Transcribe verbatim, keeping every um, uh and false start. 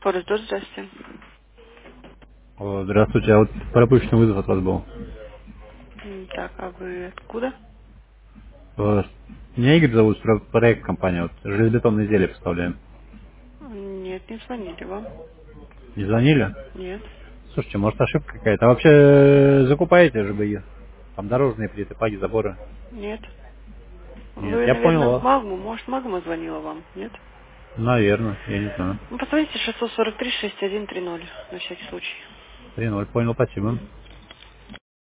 Форест, тоже здрасте. О, здравствуйте, а вот пропущенный вызов от вас был. М, Так, а вы откуда? Э, Меня Игорь зовут, про- проект компания, вот железобетонные изделия поставляем. Нет, не звонили вам. Не звонили? Нет. Слушайте, может ошибка какая-то. А вообще э, закупаете ЖБИ? Там дорожные плиты, паги, заборы? Нет. Нет, Вы, я наверное, понял. в а. Магму. Может, Магма звонила вам? Нет? Наверное, я не знаю. Ну, позвоните шестьсот сорок три шестьдесят один тридцать на всякий случай. Три ноль, понял, спасибо.